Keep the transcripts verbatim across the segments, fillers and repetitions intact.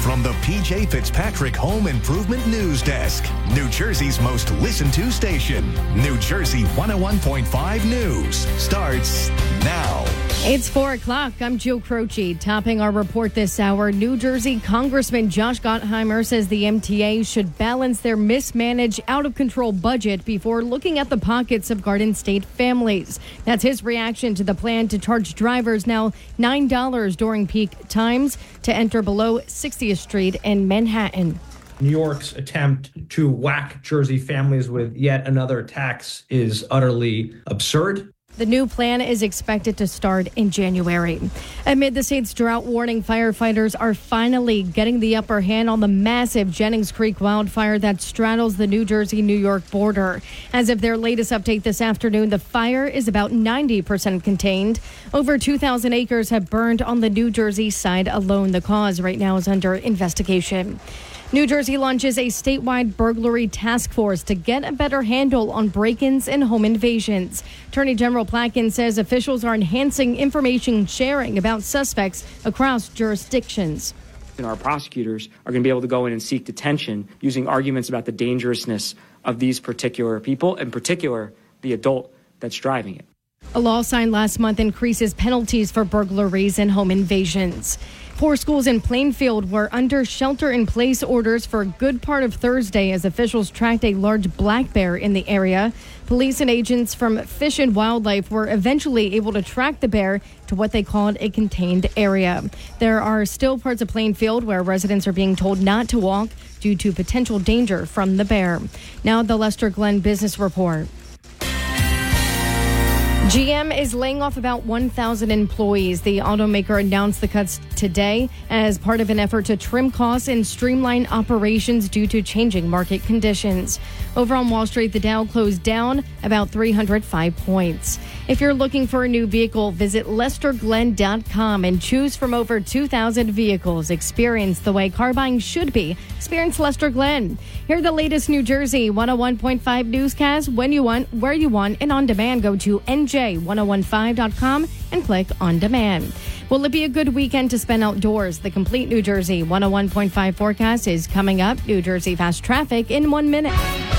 from the P J Fitzpatrick Home Improvement News Desk, New Jersey's most listened to station. New Jersey one oh one point five News starts now. It's four o'clock. I'm Jill Croce. Topping our report this hour, New Jersey Congressman Josh Gottheimer says the M T A should balance their mismanaged, out-of-control budget before looking at the pockets of Garden State families. That's his reaction to the plan to charge drivers now nine dollars during peak times to enter below sixtieth Street in Manhattan. New York's attempt to whack Jersey families with yet another tax is utterly absurd. The new plan is expected to start in January. Amid the state's drought warning, firefighters are finally getting the upper hand on the massive Jennings Creek wildfire that straddles the New Jersey-New York border. As of their latest update this afternoon, the fire is about ninety percent contained. Over two thousand acres have burned on the New Jersey side alone. The cause right now is under investigation. New Jersey launches a statewide burglary task force to get a better handle on break-ins and home invasions. Attorney General Placken says officials are enhancing information sharing about suspects across jurisdictions. And our prosecutors are going to be able to go in and seek detention using arguments about the dangerousness of these particular people, in particular, the adult that's driving it. A law signed last month increases penalties for burglaries and home invasions. Four schools in Plainfield were under shelter-in-place orders for a good part of Thursday as officials tracked a large black bear in the area. Police and agents from Fish and Wildlife were eventually able to track the bear to what they called a contained area. There are still parts of Plainfield where residents are being told not to walk due to potential danger from the bear. Now the Lester Glenn Business Report. G M is laying off about one thousand employees. The automaker announced the cuts today as part of an effort to trim costs and streamline operations due to changing market conditions. Over on Wall Street, the Dow closed down about three hundred five points. If you're looking for a new vehicle, visit lester glenn dot com and choose from over two thousand vehicles. Experience the way car buying should be. Experience Lester Glenn. Hear the latest New Jersey one oh one point five newscast when you want, where you want, and on demand. Go to N J ten fifteen dot com and click on demand. Will it be a good weekend to spend outdoors? The complete New Jersey one oh one point five forecast is coming up. New Jersey fast traffic in one minute.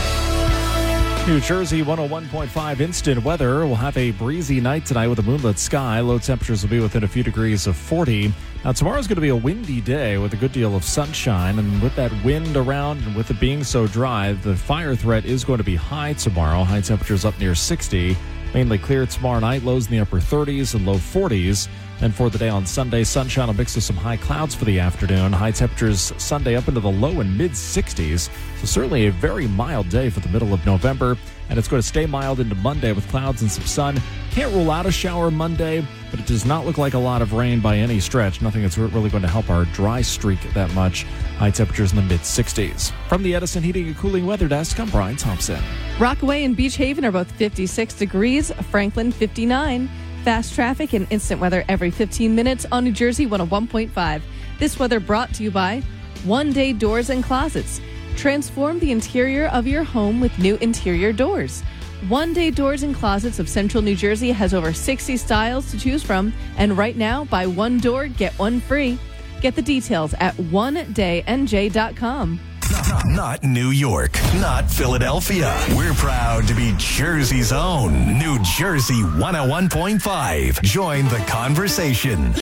New Jersey one oh one point five instant weather. We'll have a breezy night tonight with a moonlit sky. Low temperatures will be within a few degrees of forty. Now, tomorrow's going to be a windy day with a good deal of sunshine. And with that wind around and with it being so dry, the fire threat is going to be high tomorrow. High temperatures up near sixty. Mainly clear tomorrow night, lows in the upper thirties and low forties. And for the day on Sunday, sunshine, a mix of some high clouds for the afternoon. High temperatures Sunday up into the low and mid sixties. So certainly a very mild day for the middle of November. And it's going to stay mild into Monday with clouds and some sun. Can't rule out a shower Monday, but it does not look like a lot of rain by any stretch. Nothing that's really going to help our dry streak that much. High temperatures in the mid sixties. From the Edison Heating and Cooling Weather Desk, I'm Brian Thompson. Rockaway and Beach Haven are both fifty-six degrees. Franklin, fifty-nine. Fast traffic and instant weather every fifteen minutes on New Jersey one oh one point five. This weather brought to you by One Day Doors and Closets. Transform the interior of your home with new interior doors. One Day Doors and Closets of Central New Jersey has over sixty styles to choose from. And right now, buy one door, get one free. Get the details at one day n j dot com. Not, not New York, not Philadelphia. We're proud to be Jersey's own New Jersey one oh one point five. Join the conversation.